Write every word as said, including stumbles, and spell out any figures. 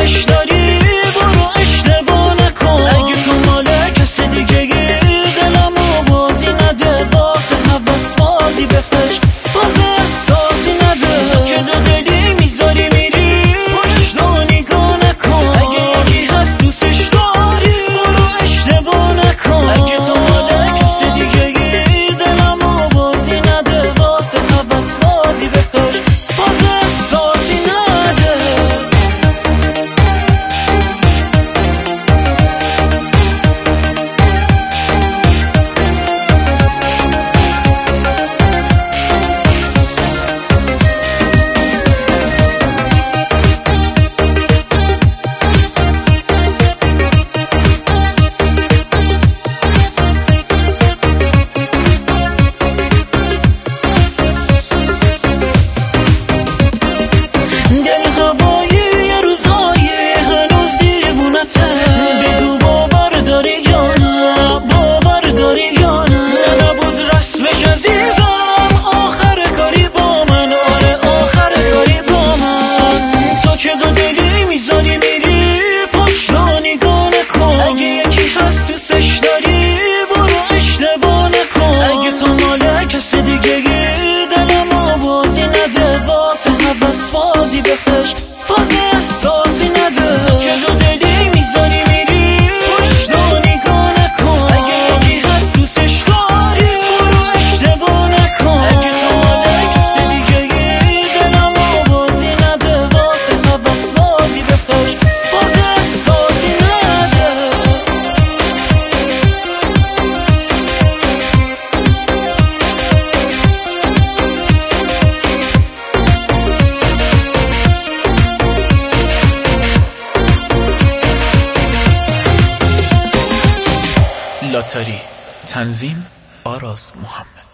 دوستش داری برو اشتباه نکن. اگه تو مال کس دیگه دلمو بازی نده، واسه حوث بازی بپش فاز احساسی نده. تو که دو دلی میذاری میری پشت و نگاه نکن. اگه یکی هست دوستش داری برو اشتباه نکن. اگه تو مال کس دیگه دلمو بازی نده، واسه حوث بازی بپش فاز احساسی نده. دوستش داری برو اشتباه نکن. اگه تو مال کس دیگه دلمو بازی نده، واسه حوث بازی بپش فاز احساسی نده. تو که دو دلی میذاری میری پشت و نگاه نکن. اگه یکی هست دوستش داری برو اشتباه نکن. اگه تو مال کس دیگه دلمو بازی نده، واسه حوث بازی بپش فاز احساسی نده. لاتاری تنظیم آراز محمد.